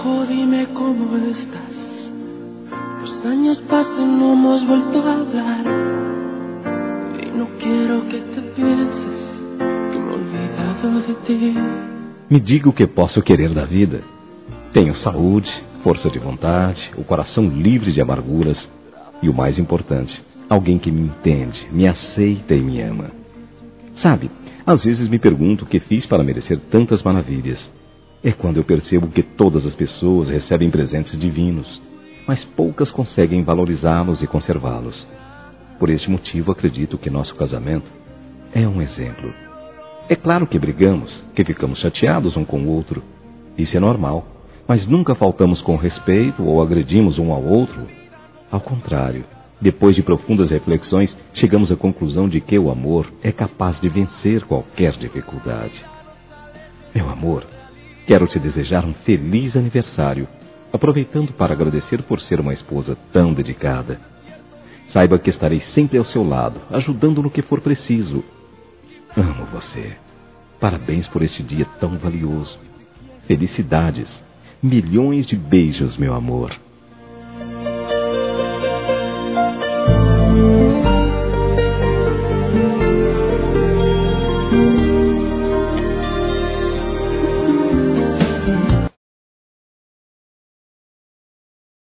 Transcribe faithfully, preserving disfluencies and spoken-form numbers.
viejo, dime cómo estás. Los años pasan, no hemos vuelto a hablar. Y no quiero que te pienses que me he olvidado de ti. Me diga o que posso querer da vida. Tenho saúde, força de vontade, o coração livre de amarguras e o mais importante, alguém que me entende, me aceita e me ama. Sabe, às vezes me pergunto o que fiz para merecer tantas maravilhas. É quando eu percebo que todas as pessoas recebem presentes divinos, mas poucas conseguem valorizá-los e conservá-los. Por este motivo, acredito que nosso casamento é um exemplo. É claro que brigamos, que ficamos chateados um com o outro. Isso é normal, mas nunca faltamos com respeito ou agredimos um ao outro. Ao contrário, depois de profundas reflexões, chegamos à conclusão de que o amor é capaz de vencer qualquer dificuldade. Meu amor, quero te desejar um feliz aniversário, aproveitando para agradecer por ser uma esposa tão dedicada. Saiba que estarei sempre ao seu lado, ajudando no que for preciso. Amo você. Parabéns por este dia tão valioso. Felicidades. Milhões de beijos, meu amor.